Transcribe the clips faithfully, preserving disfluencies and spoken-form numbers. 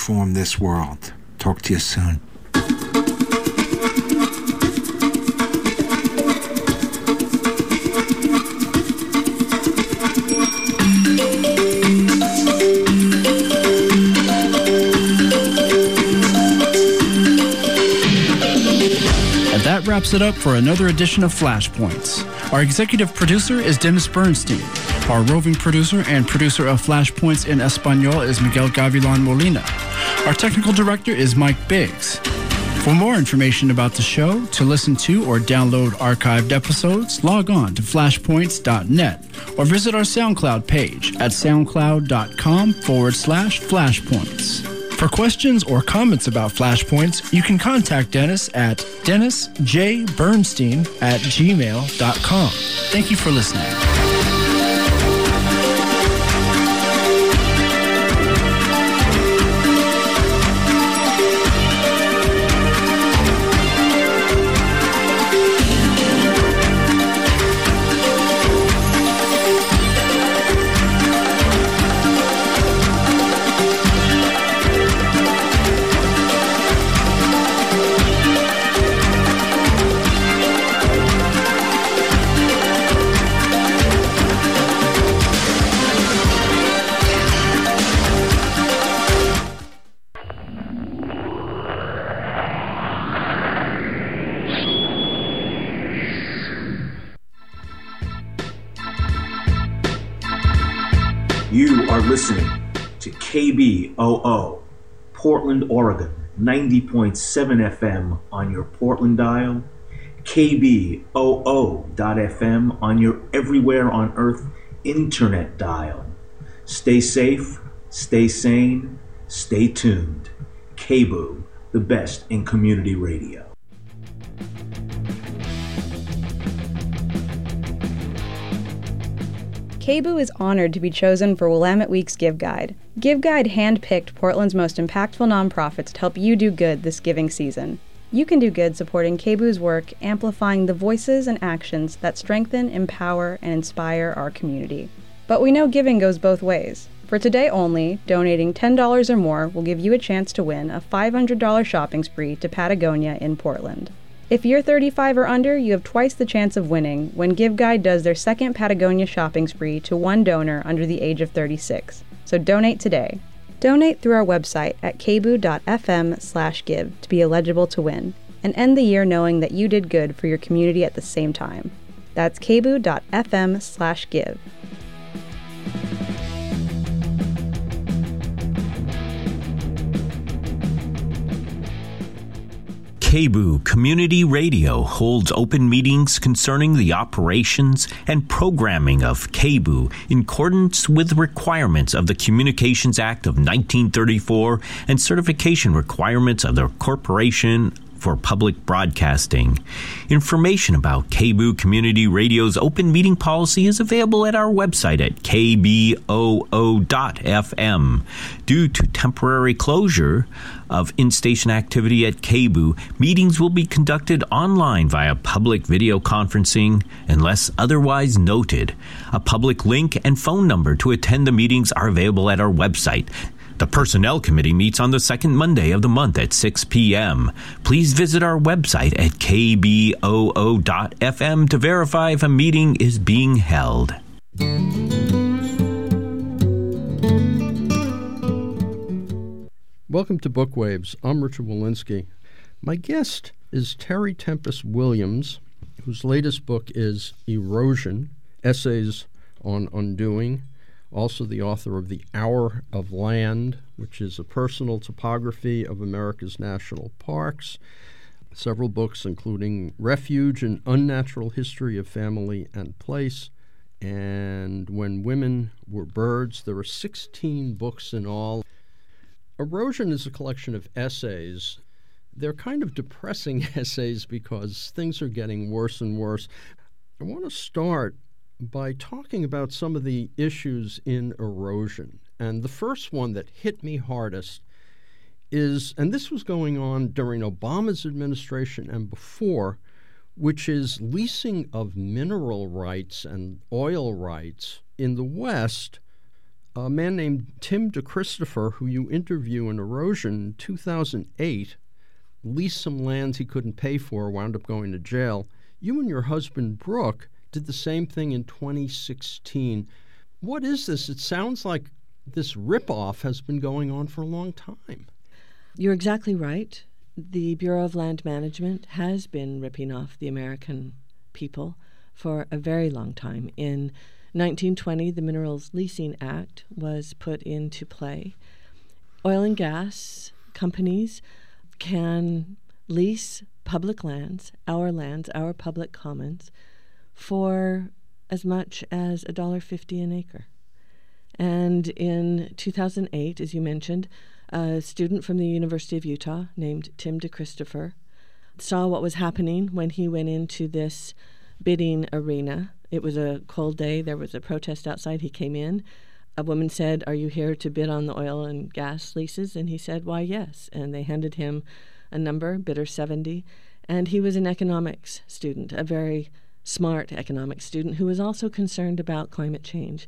transform this world. Talk to you soon. That wraps it up for another edition of Flashpoints. Our executive producer is Dennis Bernstein. Our roving producer and producer of Flashpoints in Espanol is Miguel Gavilan Molina. Our technical director is Mike Biggs. For more information about the show, to listen to or download archived episodes, log on to flashpoints dot net or visit our SoundCloud page at soundcloud.com forward slash flashpoints. For questions or comments about Flashpoints, you can contact Dennis at dennis j bernstein at gmail dot com. Thank you for listening. You are listening to K B O O, Portland, Oregon, ninety point seven F M on your Portland dial, K B O O dot F M on your everywhere on earth internet dial. Stay safe, stay sane, stay tuned. K B O O, the best in community radio. K B O O is honored to be chosen for Willamette Week's Give Guide. Give Guide handpicked Portland's most impactful nonprofits to help you do good this giving season. You can do good supporting K B O O's work, amplifying the voices and actions that strengthen, empower, and inspire our community. But we know giving goes both ways. For today only, donating ten dollars or more will give you a chance to win a five hundred dollars shopping spree to Patagonia in Portland. If you're thirty-five or under, you have twice the chance of winning when Give Guide does their second Patagonia shopping spree to one donor under the age of thirty-six. So donate today. Donate through our website at k b o o dot f m slash give to be eligible to win, and end the year knowing that you did good for your community at the same time. That's k b o o dot f m slash give. K B O O Community Radio holds open meetings concerning the operations and programming of K B O O in accordance with requirements of the Communications Act of nineteen thirty-four and certification requirements of the Corporation for Public Broadcasting. Information about K B O O Community Radio's open meeting policy is available at our website at k b o o dot f m. Due to temporary closure of in-station activity at K B O O, meetings will be conducted online via public video conferencing unless otherwise noted. A public link and phone number to attend the meetings are available at our website. The Personnel Committee meets on the second Monday of the month at six p.m. Please visit our website at k b o o dot f m to verify if a meeting is being held. Welcome to Bookwaves. I'm Richard Walensky. My guest is Terry Tempest Williams, whose latest book is Erosion, Essays on Undoing, also the author of The Hour of Land, which is a personal topography of America's national parks, several books including Refuge, An Unnatural History of Family and Place, and When Women Were Birds. There are sixteen books in all. Erosion is a collection of essays. They're kind of depressing essays because things are getting worse and worse. I want to start by talking about some of the issues in erosion. And the first one that hit me hardest is, and this was going on during Obama's administration and before, which is leasing of mineral rights and oil rights in the West a man named Tim DeChristopher, who you interview in Erosion in two thousand eight, leased some lands he couldn't pay for, wound up going to jail. You and your husband, Brooke, did the same thing in twenty sixteen. What is this? It sounds like this ripoff has been going on for a long time. You're exactly right. The Bureau of Land Management has been ripping off the American people for a very long time. In nineteen twenty, the Minerals Leasing Act was put into play. Oil and gas companies can lease public lands, our lands, our public commons, for as much as one dollar fifty an acre. And in two thousand eight, as you mentioned, a student from the University of Utah named Tim DeChristopher saw what was happening when he went into this bidding arena. It was a cold day. There was a protest outside. He came in. A woman said, "Are you here to bid on the oil and gas leases?" And he said, "Why, yes." And they handed him a number, bidder seventy. And he was an economics student, a very smart economics student who was also concerned about climate change.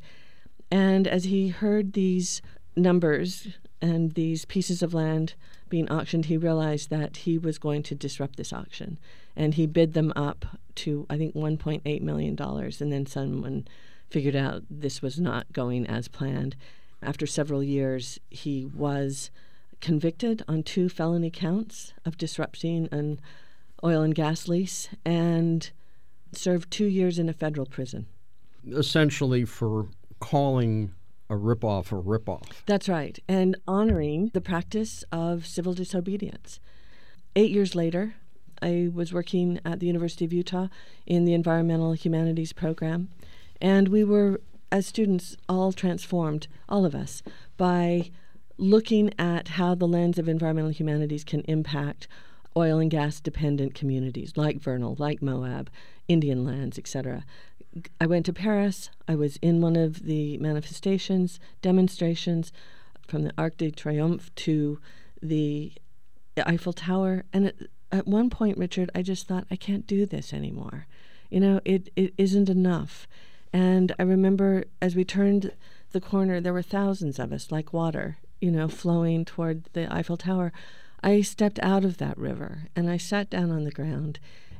And as he heard these numbers and these pieces of land being auctioned, he realized that he was going to disrupt this auction. And he bid them up to, I think, one point eight million dollars. And then someone figured out this was not going as planned. After several years, he was convicted on two felony counts of disrupting an oil and gas lease and served two years in a federal prison. Essentially for calling a ripoff a ripoff. That's right, and honoring the practice of civil disobedience. Eight years later, I was working at the University of Utah in the Environmental Humanities program, and we were, as students, all transformed, all of us, by looking at how the lens of environmental humanities can impact oil and gas dependent communities like Vernal, like Moab, Indian lands, et cetera. I went to Paris. I was in one of the manifestations, demonstrations, from the Arc de Triomphe to the Eiffel Tower. And at, at one point, Richard, I just thought, I can't do this anymore. You know, it, it isn't enough. And I remember as we turned the corner, there were thousands of us, like water, you know, flowing toward the Eiffel Tower. I stepped out of that river and I sat down on the ground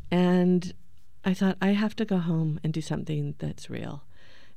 and I thought, I have to go home and do something that's real.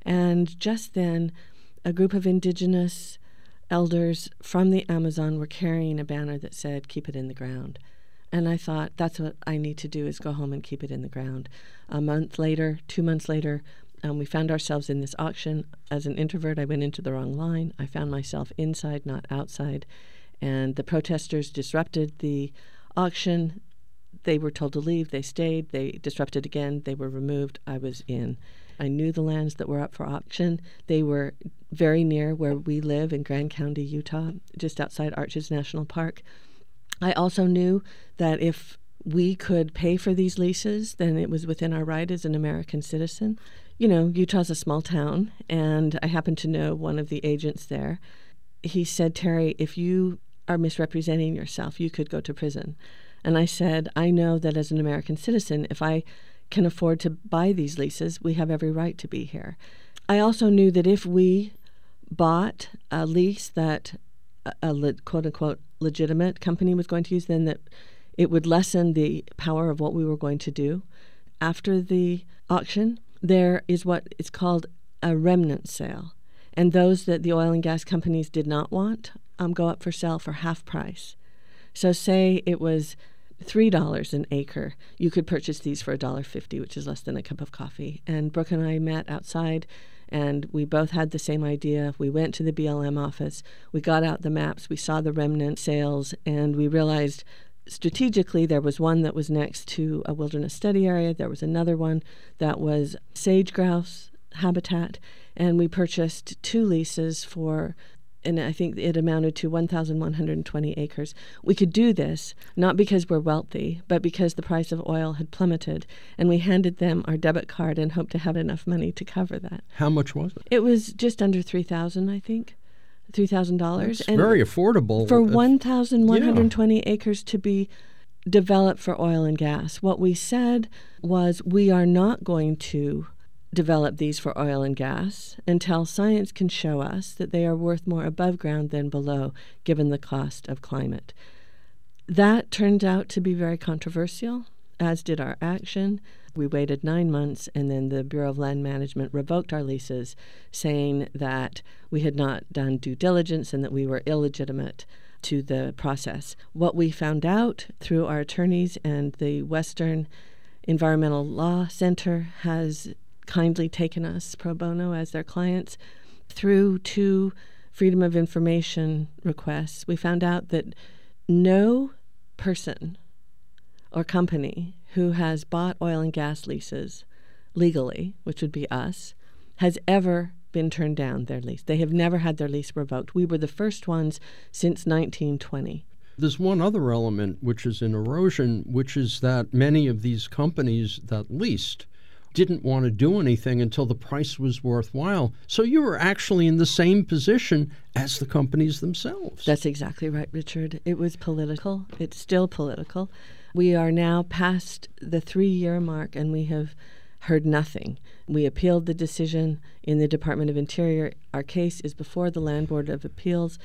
And just then, a group of indigenous elders from the Amazon were carrying a banner that said, "Keep it in the ground." And I thought, that's what I need to do, is go home and keep it in the ground. A month later, two months later, um, we found ourselves in this auction. As an introvert, I went into the wrong line. I found myself inside, not outside. And the protesters disrupted the auction. They were told to leave. They stayed. They disrupted again. They were removed. I was in. I knew the lands that were up for auction. They were very near where we live in Grand County, Utah, just outside Arches National Park. I also knew that if we could pay for these leases, then it was within our right as an American citizen. You know, Utah's a small town, and I happen to know one of the agents there. He said, "Terry, if you are misrepresenting yourself, you could go to prison." And I said, I know that as an American citizen, if I can afford to buy these leases, we have every right to be here. I also knew that if we bought a lease that a, a quote-unquote legitimate company was going to use, then that it would lessen the power of what we were going to do. After the auction, there is what is called a remnant sale. And those that the oil and gas companies did not want um, go up for sale for half price. So say it was three dollars an acre. You could purchase these for one dollar fifty, which is less than a cup of coffee. And Brooke and I met outside, and we both had the same idea. We went to the B L M office. We got out the maps. We saw the remnant sales, and we realized strategically there was one that was next to a wilderness study area. There was another one that was sage grouse habitat, and we purchased two leases for, and I think it amounted to one thousand one hundred twenty acres. We could do this not because we're wealthy, but because the price of oil had plummeted, and we handed them our debit card and hoped to have enough money to cover that. How much was it? It was just under three thousand dollars, I think, three thousand dollars. It's very affordable. For one thousand one hundred twenty yeah. acres to be developed for oil and gas. What we said was we are not going to develop these for oil and gas until science can show us that they are worth more above ground than below, given the cost of climate. That turned out to be very controversial, as did our action. We waited nine months, and then the Bureau of Land Management revoked our leases, saying that we had not done due diligence and that we were illegitimate to the process. What we found out through our attorneys and the Western Environmental Law Center has kindly taken us pro bono as their clients through two Freedom of Information requests. We found out that no person or company who has bought oil and gas leases legally, which would be us, has ever been turned down their lease. They have never had their lease revoked. We were the first ones since nineteen twenty. There's one other element, which is in erosion, which is that many of these companies that leased didn't want to do anything until the price was worthwhile. So you were actually in the same position as the companies themselves. That's exactly right, Richard. It was political. It's still political. We are now past the three-year mark, and we have heard nothing. We appealed the decision in the Department of Interior. Our case is before the Land Board of Appeals.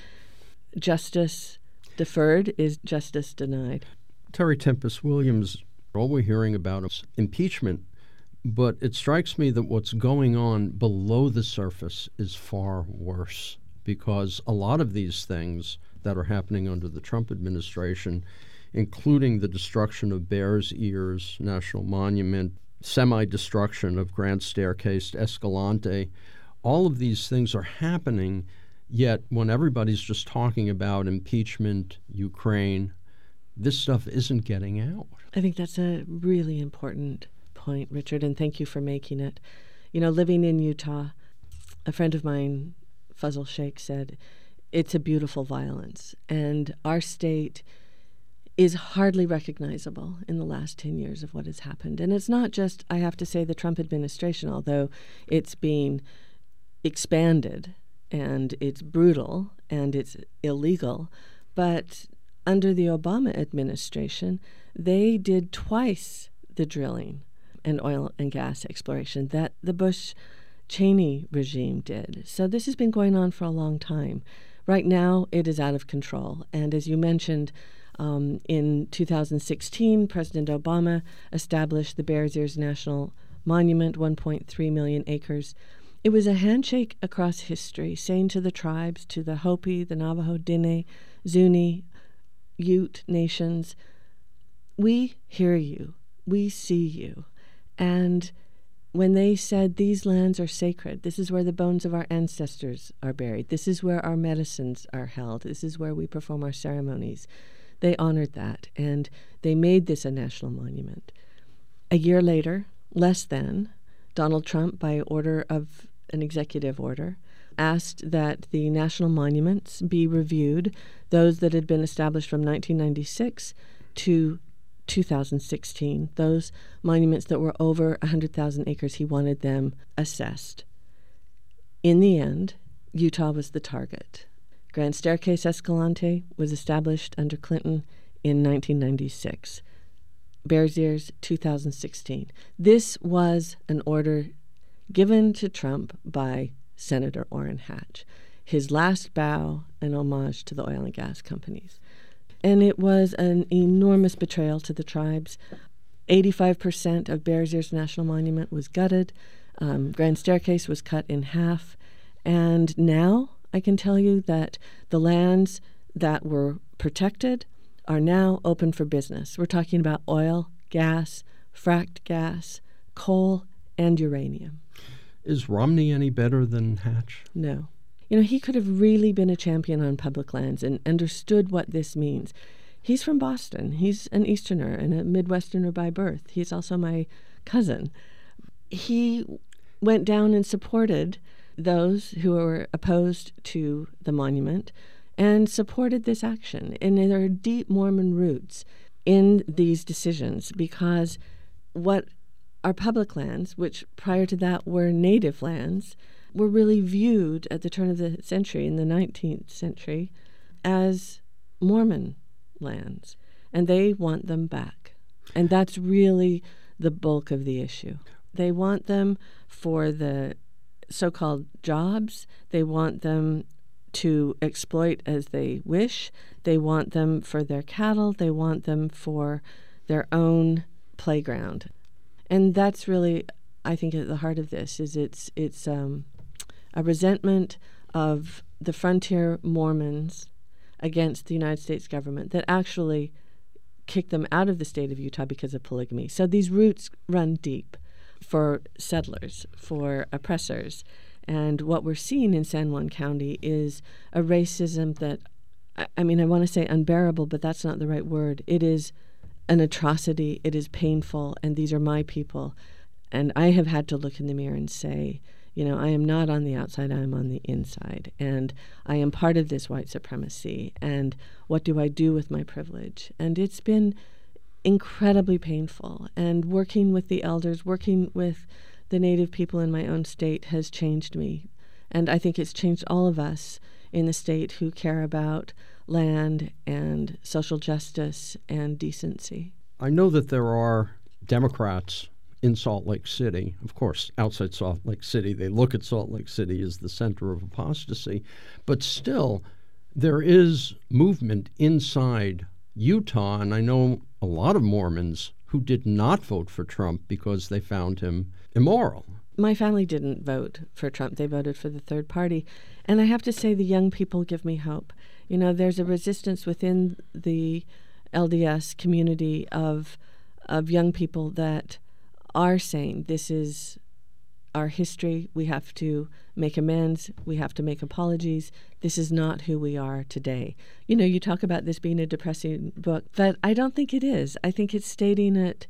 Justice deferred is justice denied. Terry Tempest Williams, all we're hearing about is impeachment, but it strikes me that what's going on below the surface is far worse, because a lot of these things that are happening under the Trump administration, including the destruction of Bears Ears National Monument, semi-destruction of Grand Staircase Escalante, all of these things are happening, yet when everybody's just talking about impeachment, Ukraine, this stuff isn't getting out. I think that's a really important point, Richard, and thank you for making it. You know, living in Utah, a friend of mine, Fazl Sheikh, said, it's a beautiful violence, and our state is hardly recognizable in the last ten years of what has happened. And it's not just, I have to say, the Trump administration, although it's being expanded and it's brutal and it's illegal, but under the Obama administration, they did twice the drilling and oil and gas exploration that the Bush-Cheney regime did. So this has been going on for a long time. Right now, it is out of control. And as you mentioned, um, in two thousand sixteen, President Obama established the Bears Ears National Monument, one point three million acres. It was a handshake across history, saying to the tribes, to the Hopi, the Navajo, Diné, Zuni, Ute nations, we hear you, we see you. And when they said these lands are sacred, this is where the bones of our ancestors are buried, this is where our medicines are held, this is where we perform our ceremonies, they honored that, and they made this a national monument. A year later, less than, Donald Trump, by order of an executive order, asked that the national monuments be reviewed, those that had been established from nineteen ninety-six to two thousand sixteen, those monuments that were over one hundred thousand acres, he wanted them assessed. In the end, Utah was the target. Grand Staircase Escalante was established under Clinton in nineteen ninety-six. Bears Ears, two thousand sixteen. This was an order given to Trump by Senator Orrin Hatch, his last bow and homage to the oil and gas companies. And it was an enormous betrayal to the tribes. eighty-five percent of Bears Ears National Monument was gutted. Um, Grand Staircase was cut in half. And now I can tell you that the lands that were protected are now open for business. We're talking about oil, gas, fracked gas, coal, and uranium. Is Romney any better than Hatch? No. You know, he could have really been a champion on public lands and understood what this means. He's from Boston. He's an Easterner and a Midwesterner by birth. He's also my cousin. He went down and supported those who were opposed to the monument and supported this action. And there are deep Mormon roots in these decisions because what our public lands, which prior to that were native lands, were really viewed at the turn of the century, in the nineteenth century, as Mormon lands. And they want them back. And that's really the bulk of the issue. They want them for the so-called jobs. They want them to exploit as they wish. They want them for their cattle. They want them for their own playground. And that's really, I think, at the heart of this, is it's it's um, a resentment of the frontier Mormons against the United States government that actually kicked them out of the state of Utah because of polygamy. So these roots run deep for settlers, for oppressors. And what we're seeing in San Juan County is a racism that, I, I mean, I want to say unbearable, but that's not the right word. It is an atrocity. It is painful. And these are my people. And I have had to look in the mirror and say, you know, I am not on the outside, I am on the inside. And I am part of this white supremacy. And what do I do with my privilege? And it's been incredibly painful. And working with the elders, working with the Native people in my own state has changed me. And I think it's changed all of us in the state who care about land and social justice and decency. I know that there are Democrats in Salt Lake City. Of course, outside Salt Lake City, they look at Salt Lake City as the center of apostasy. But still, there is movement inside Utah, and I know a lot of Mormons who did not vote for Trump because they found him immoral. My family didn't vote for Trump. They voted for the third party. And I have to say the young people give me hope. You know, there's a resistance within the L D S community of of young people that are saying this is our history. We have to make amends. We have to make apologies. This is not who we are today. You know, you talk about this being a depressing book, but I don't think it is. I think it's stating it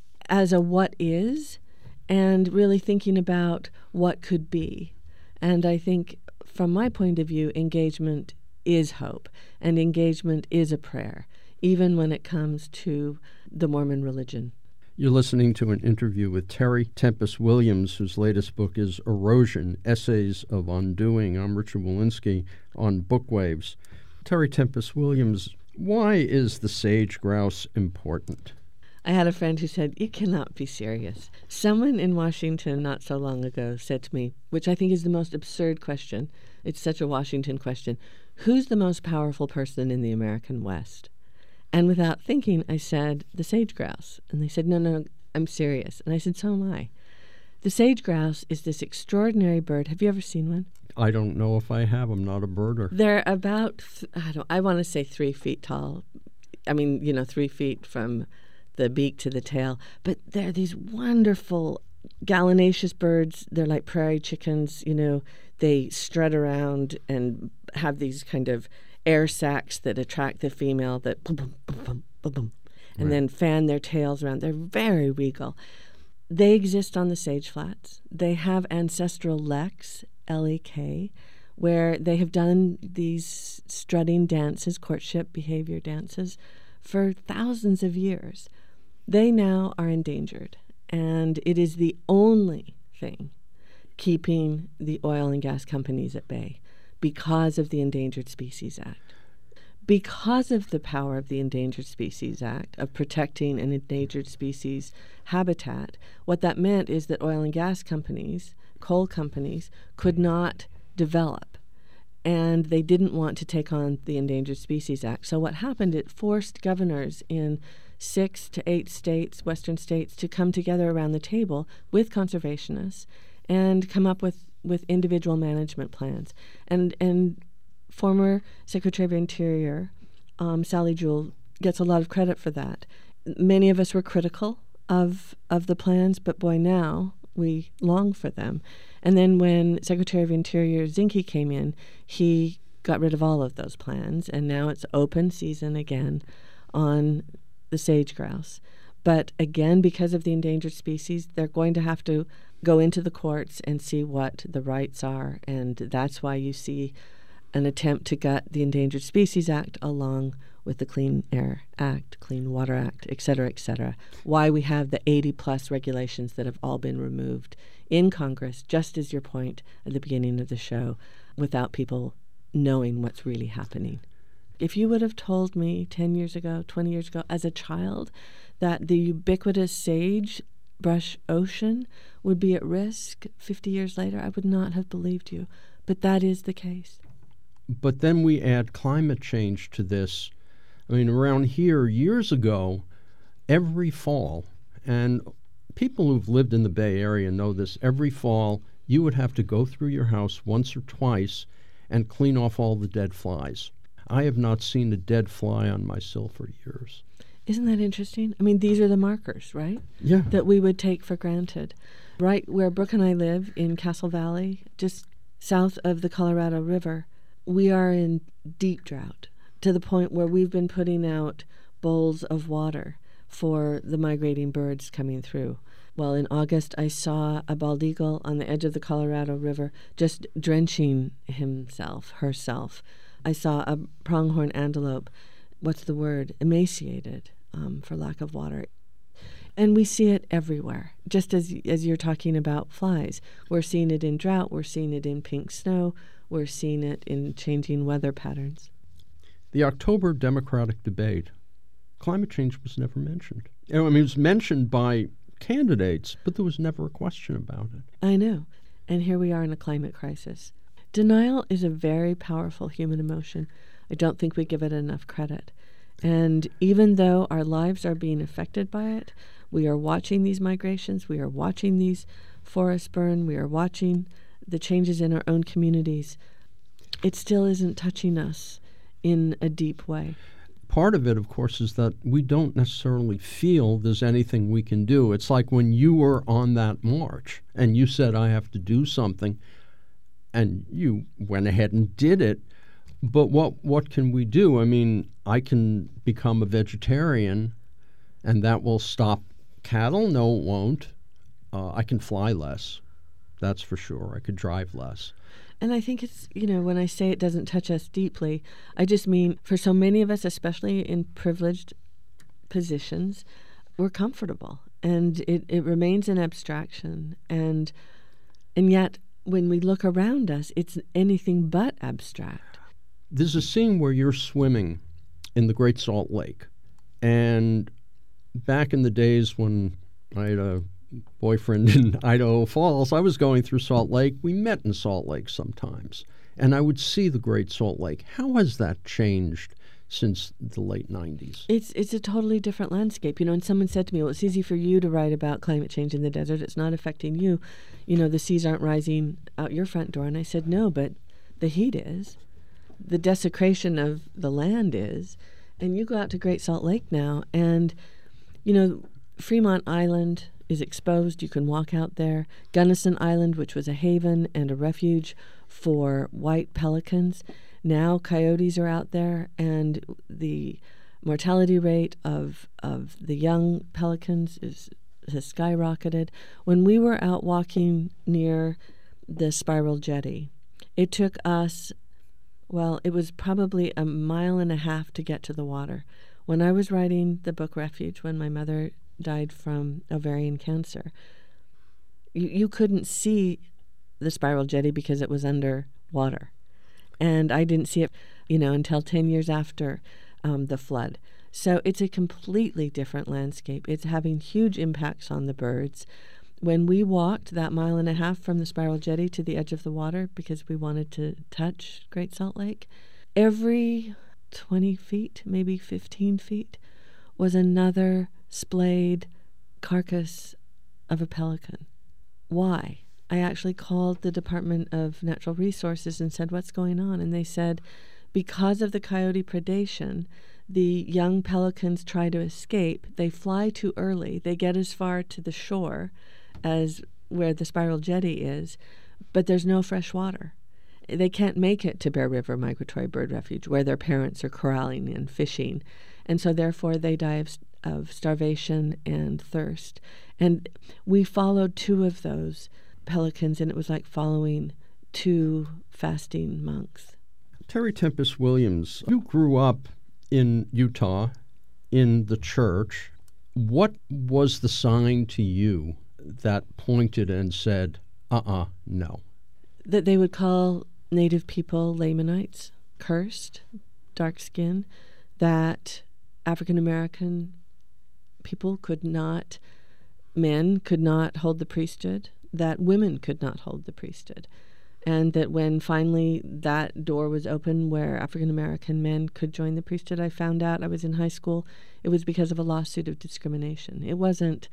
as a what is and really thinking about what could be. And I think from my point of view, engagement is hope, and engagement is a prayer, even when it comes to the Mormon religion. You're listening to an interview with Terry Tempest Williams, whose latest book is Erosion, Essays of Undoing. I'm Richard Wolinsky on Bookwaves. Terry Tempest Williams, why is the sage grouse important? I had a friend who said, you cannot be serious. Someone in Washington not so long ago said to me, which I think is the most absurd question, it's such a Washington question, who's the most powerful person in the American West? And without thinking, I said, the sage grouse. And they said, no, no, I'm serious. And I said, so am I. The sage grouse is this extraordinary bird. Have you ever seen one? I don't know if I have. I'm not a birder. They're about, th- I don't, I want to say three feet tall. I mean, you know, three feet from the beak to the tail. But they're these wonderful gallinaceous birds. They're like prairie chickens, you know. They strut around and have these kind of air sacs that attract the female that boom, boom, boom, boom, boom, boom, and right. then fan their tails around. They're very regal. They exist on the Sage Flats. They have ancestral leks, L E K, where they have done these strutting dances, courtship behavior dances, for thousands of years. They now are endangered, and it is the only thing keeping the oil and gas companies at bay, because of the Endangered Species Act. Because of the power of the Endangered Species Act of protecting an endangered species habitat, what that meant is that oil and gas companies, coal companies, could not develop. And they didn't want to take on the Endangered Species Act. So what happened, it forced governors in six to eight states, western states, to come together around the table with conservationists and come up with with individual management plans. And and former Secretary of Interior, um, Sally Jewell, gets a lot of credit for that. Many of us were critical of of the plans, but boy, now we long for them. And then when Secretary of Interior Zinke came in, he got rid of all of those plans, and now it's open season again on the sage grouse. But again, because of the endangered species, they're going to have to go into the courts and see what the rights are. And that's why you see an attempt to gut the Endangered Species Act along with the Clean Air Act, Clean Water Act, et cetera, et cetera. Why we have the eighty-plus regulations that have all been removed in Congress, just as your point at the beginning of the show, without people knowing what's really happening. If you would have told me ten years ago, twenty years ago, as a child, that the ubiquitous sage sagebrush ocean would be at risk fifty years later, I would not have believed you. But that is the case. But then we add climate change to this. I mean, around here, years ago, every fall, and people who've lived in the Bay Area know this, every fall you would have to go through your house once or twice and clean off all the dead flies. I have not seen a dead fly on my sill for years. Isn't that interesting? I mean, these are the markers, right? Yeah. That we would take for granted. Right where Brooke and I live in Castle Valley, just south of the Colorado River, we are in deep drought to the point where we've been putting out bowls of water for the migrating birds coming through. Well, in August, I saw a bald eagle on the edge of the Colorado River just drenching himself, herself. I saw a pronghorn antelope, what's the word, emaciated um, for lack of water. And we see it everywhere, just as as you're talking about flies. We're seeing it in drought, we're seeing it in pink snow, we're seeing it in changing weather patterns. The October Democratic debate, climate change was never mentioned. I mean, it was mentioned by candidates, but there was never a question about it. I know. And here we are in a climate crisis. Denial is a very powerful human emotion. I don't think we give it enough credit. And even though our lives are being affected by it, we are watching these migrations, we are watching these forests burn, we are watching the changes in our own communities. It still isn't touching us in a deep way. Part of it, of course, is that we don't necessarily feel there's anything we can do. It's like when you were on that march and you said, I have to do something, and you went ahead and did it. But what what can we do? I mean, I can become a vegetarian, and that will stop cattle? No, it won't. Uh, I can fly less. That's for sure. I could drive less. And I think it's, you know, when I say it doesn't touch us deeply, I just mean for so many of us, especially in privileged positions, we're comfortable. And it, it remains an abstraction. And and yet, when we look around us, it's anything but abstract. There's a scene where you're swimming in the Great Salt Lake. And back in the days when I had a boyfriend in Idaho Falls, I was going through Salt Lake. We met in Salt Lake sometimes. And I would see the Great Salt Lake. How has that changed since the late nineties? It's it's a totally different landscape. You know, and someone said to me, well, it's easy for you to write about climate change in the desert. It's not affecting you. You know, the seas aren't rising out your front door. And I said, no, but the heat is. The desecration of the land is. And you go out to Great Salt Lake now, and, you know, Fremont Island is exposed. You can walk out there. Gunnison Island, which was a haven and a refuge for white pelicans. Now coyotes are out there, and the mortality rate of of the young pelicans is has skyrocketed. When we were out walking near the Spiral Jetty, it took us, well, it was probably a mile and a half to get to the water. When I was writing the book Refuge, when my mother died from ovarian cancer, you, you couldn't see the Spiral Jetty because it was under water. And I didn't see it, you know, until ten years after um, the flood. So it's a completely different landscape. It's having huge impacts on the birds. When we walked that mile and a half from the Spiral Jetty to the edge of the water because we wanted to touch Great Salt Lake, every twenty feet, maybe fifteen feet, was another splayed carcass of a pelican. Why? I actually called the Department of Natural Resources and said, what's going on? And they said, because of the coyote predation, the young pelicans try to escape. They fly too early. They get as far to the shore as where the Spiral Jetty is, but there's no fresh water. They can't make it to Bear River Migratory Bird Refuge, where their parents are corralling and fishing. And so therefore they die of, of starvation and thirst. And we followed two of those pelicans, and it was like following two fasting monks. Terry Tempest Williams, you grew up in Utah, in the church. What was the sign to you that pointed and said, uh-uh, no? That they would call Native people Lamanites, cursed, dark skin, that African American people could not men could not hold the priesthood, that women could not hold the priesthood. And that when finally that door was open where African-American men could join the priesthood, I found out I was in high school, it was because of a lawsuit of discrimination. It wasn't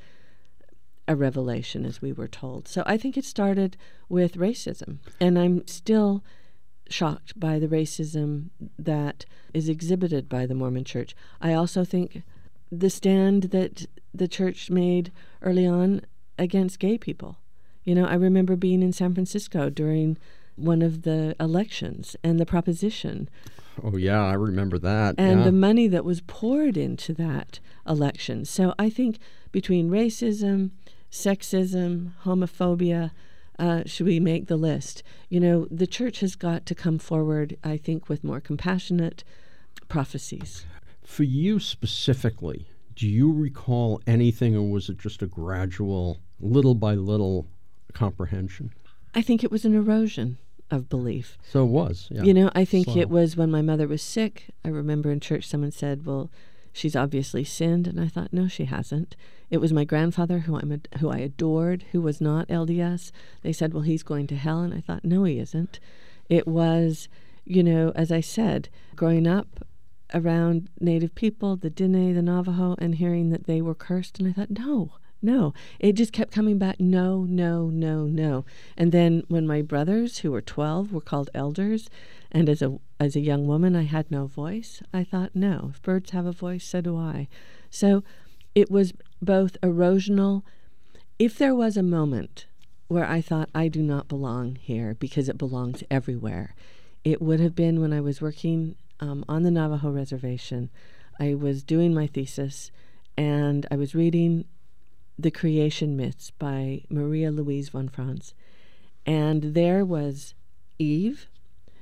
a revelation, as we were told. So I think it started with racism. And I'm still shocked by the racism that is exhibited by the Mormon Church. I also think the stand that the church made early on against gay people. You know, I remember being in San Francisco during one of the elections and the proposition. Oh, yeah, I remember that. And yeah. the money that was poured into that election. So I think between racism, sexism, homophobia, uh, should we make the list? You know, the church has got to come forward, I think, with more compassionate prophecies. For you specifically, do you recall anything, or was it just a gradual, little by little comprehension? I think it was an erosion of belief. So it was, yeah. You know, I think Slow. it was when my mother was sick. I remember in church someone said, well, she's obviously sinned. And I thought, no, she hasn't. It was my grandfather, who, I'm ad- who I adored, who was not L D S. They said, well, he's going to hell. And I thought, no, he isn't. It was, you know, as I said, growing up around Native people, the Diné, the Navajo, and hearing that they were cursed. And I thought, no, no. It just kept coming back, no, no, no, no. And then when my brothers, who were twelve, were called elders, and as a as a young woman I had no voice, I thought, no, if birds have a voice, so do I. So it was both erosional. If there was a moment where I thought I do not belong here because it belongs everywhere, it would have been when I was working um, on the Navajo reservation. I was doing my thesis, and I was reading The Creation Myths by Maria Louise von Franz. And there was Eve,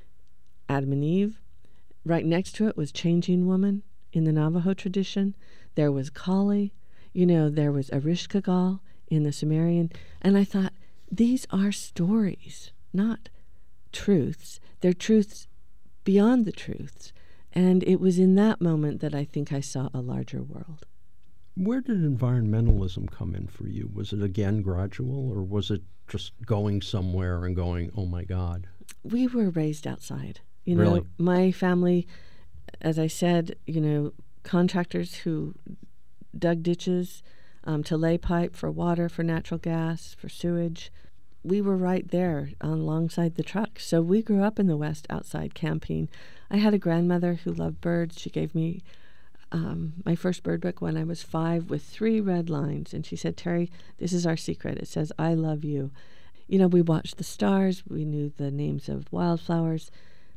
Adam and Eve. Right next to it was Changing Woman in the Navajo tradition. There was Kali. You know, there was Ereshkigal in the Sumerian. And I thought, these are stories, not truths. They're truths beyond the truths. And it was in that moment that I think I saw a larger world. Where did environmentalism come in for you? Was it again gradual, or was it just going somewhere and going, oh my God? We were raised outside. You Really? know, my family, as I said, you know, contractors who dug ditches um, to lay pipe for water, for natural gas, for sewage. We were right there alongside the truck. So we grew up in the West outside camping. I had a grandmother who loved birds. She gave me um, my first bird book when I was five with three red lines. And she said, Terry, this is our secret. It says, I love you. You know, we watched the stars. We knew the names of wildflowers.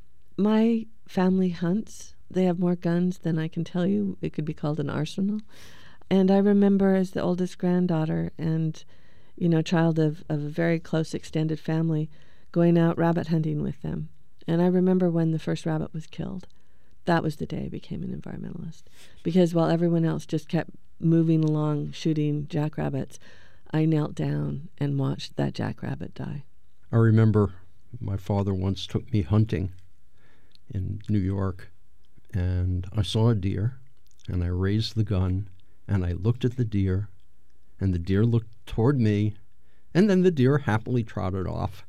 My family hunts. They have more guns than I can tell you. It could be called an arsenal. And I remember as the oldest granddaughter and, you know, child of, of a very close extended family, going out rabbit hunting with them. And I remember when the first rabbit was killed. That was the day I became an environmentalist. Because while everyone else just kept moving along shooting jackrabbits, I knelt down and watched that jackrabbit die. I remember my father once took me hunting in New York, and I saw a deer, and I raised the gun, and I looked at the deer, and the deer looked toward me, and then the deer happily trotted off.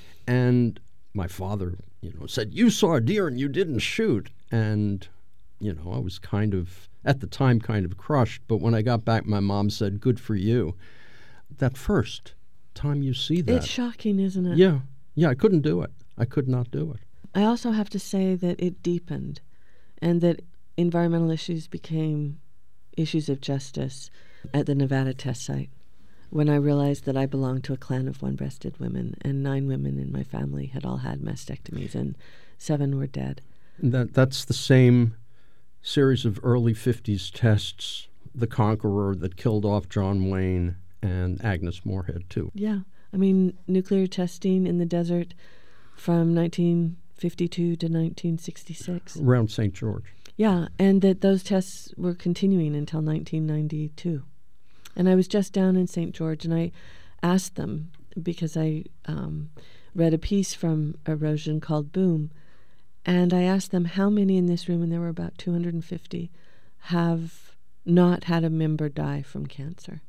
And my father, you know, said, you saw a deer and you didn't shoot. And, you know, I was kind of, at the time, kind of crushed. But when I got back, my mom said, good for you. That first time you see that. It's shocking, isn't it? Yeah. Yeah, I couldn't do it. I could not do it. I also have to say that it deepened, and that environmental issues became issues of justice at the Nevada test site, when I realized that I belonged to a clan of one-breasted women, and nine women in my family had all had mastectomies, and seven were dead. That That's the same series of early fifties tests, the Conqueror that killed off John Wayne and Agnes Moorehead, too. Yeah. I mean, nuclear testing in the desert from nineteen fifty-two to nineteen sixty-six. Around Saint George. Yeah, and that those tests were continuing until nineteen ninety-two. And I was just down in Saint George, and I asked them, because I um, read a piece from Erosion called Boom, and I asked them how many in this room, and there were about two hundred fifty, have not had a member die from cancer.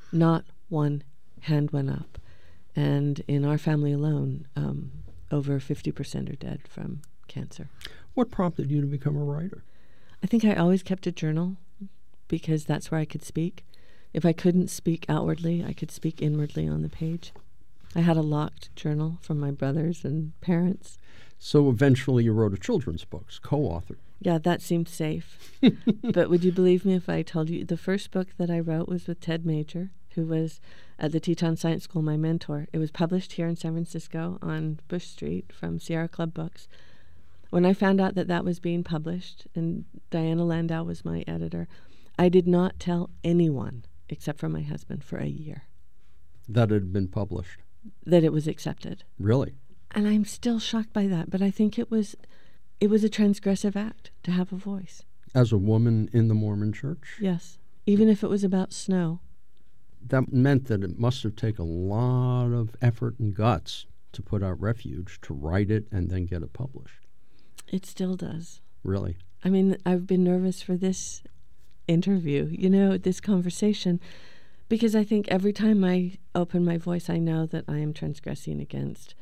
Not one hand went up. And in our family alone, um, over fifty percent are dead from cancer. What prompted you to become a writer? I think I always kept a journal because that's where I could speak. If I couldn't speak outwardly, I could speak inwardly on the page. I had a locked journal from my brothers and parents. So eventually you wrote a children's books, co-authored. Yeah, that seemed safe. But would you believe me if I told you the first book that I wrote was with Ted Major, who was at the Teton Science School my mentor. It was published here in San Francisco on Bush Street from Sierra Club Books. When I found out that that was being published, and Diana Landau was my editor, I did not tell anyone except for my husband for a year. That had been published? That it was accepted. Really? And I'm still shocked by that, but I think it was it was a transgressive act to have a voice. As a woman in the Mormon church? Yes, even if it was about snow. That meant that it must have taken a lot of effort and guts to put out Refuge, to write it and then get it published. It still does. Really? I mean, I've been nervous for this interview, you know, this conversation, because I think every time I open my voice, I know that I am transgressing against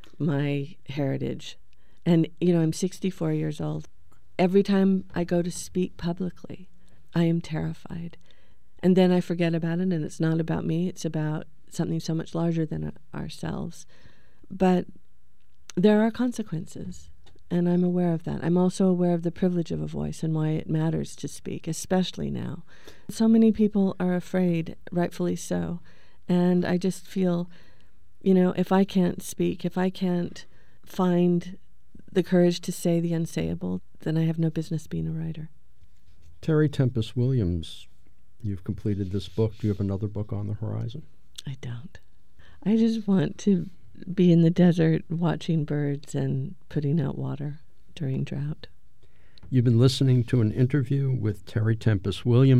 my heritage. And, you know, I'm sixty-four years old. Every time I go to speak publicly, I am terrified. And then I forget about it, and it's not about me. It's about something so much larger than ourselves. But there are consequences, and I'm aware of that. I'm also aware of the privilege of a voice and why it matters to speak, especially now. So many people are afraid, rightfully so. And I just feel, you know, if I can't speak, if I can't find the courage to say the unsayable, then I have no business being a writer. Terry Tempest Williams, you've completed this book. Do you have another book on the horizon? I don't. I just want to be in the desert watching birds and putting out water during drought. You've been listening to an interview with Terry Tempest Williams.